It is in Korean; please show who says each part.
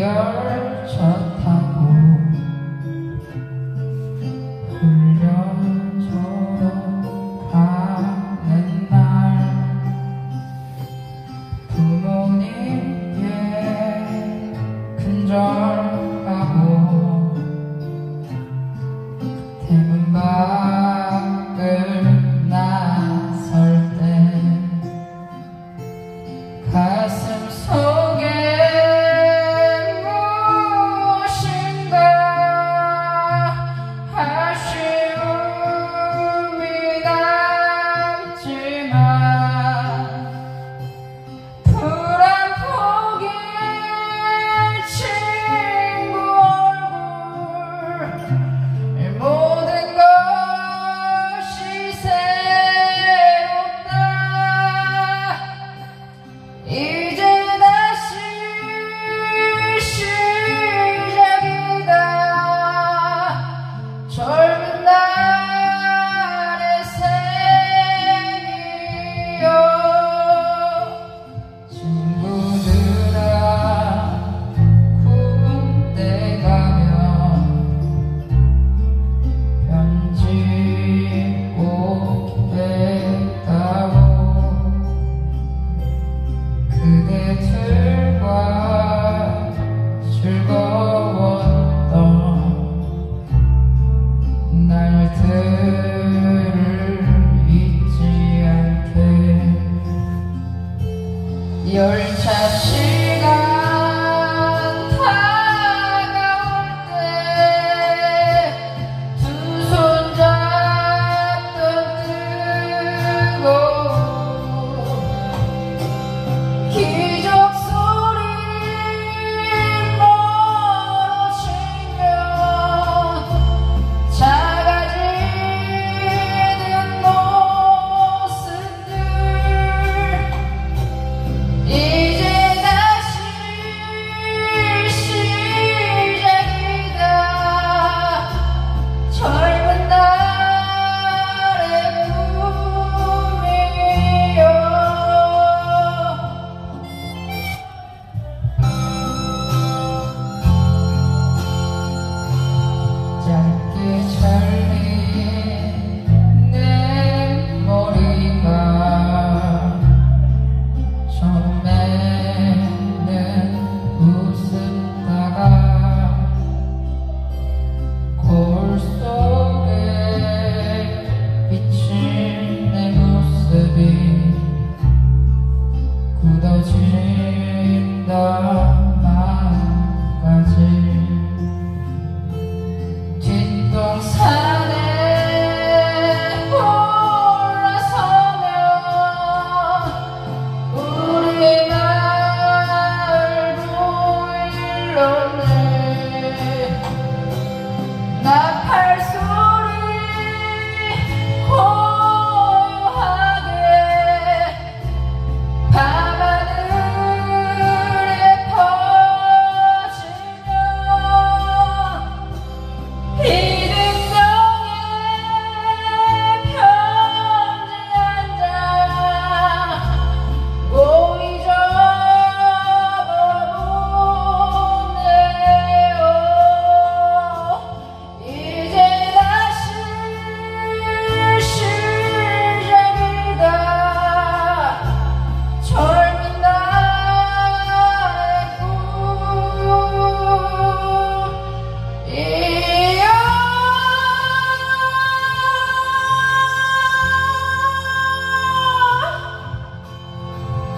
Speaker 1: 열차 타고 훈련소로 가는 날 부모님께 근절하고 대문 밖을 나설 때 가슴 속에 무엇인가 아쉬움이 남지만 불안포기 친구 얼굴 모든 것이 새롭다. 이제 다시 시작이다. 젊은 날의 생이여. 친구들아 군대 가면 편지 오겠다고 그대들과 즐거웠던 날들을 잊지 않게. 열차 시간 다가올 때 두 손 잡던 뜨거운 기적 소리 멀어지면 작아지는 모습들 이제 다시 시작이다. 젊은 날의 꿈이여. 짧게 잘린 내 머리가 처음에는 웃었다가 거울 속에 비친 내 모습이 굳어진다.